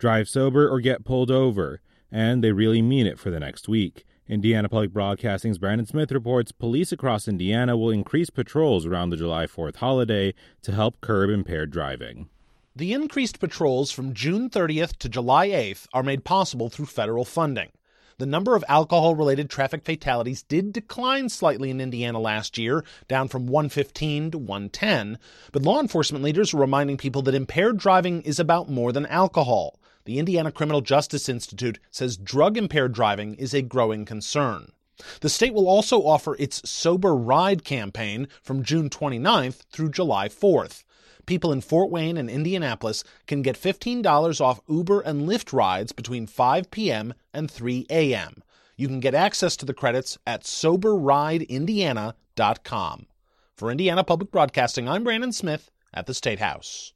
Drive sober or get pulled over. And they really mean it for the next week. Indiana Public Broadcasting's Brandon Smith reports police across Indiana will increase patrols around the July 4th holiday to help curb impaired driving. The increased patrols from June 30th to July 8th are made possible through federal funding. The number of alcohol-related traffic fatalities did decline slightly in Indiana last year, down from 115 to 110, but law enforcement leaders are reminding people that impaired driving is about more than alcohol. The Indiana Criminal Justice Institute says drug-impaired driving is a growing concern. The state will also offer its Sober Ride campaign from June 29th through July 4th. People in Fort Wayne and Indianapolis can get $15 off Uber and Lyft rides between 5 p.m. and 3 a.m. You can get access to the credits at SoberRideIndiana.com. For Indiana Public Broadcasting, I'm Brandon Smith at the State House.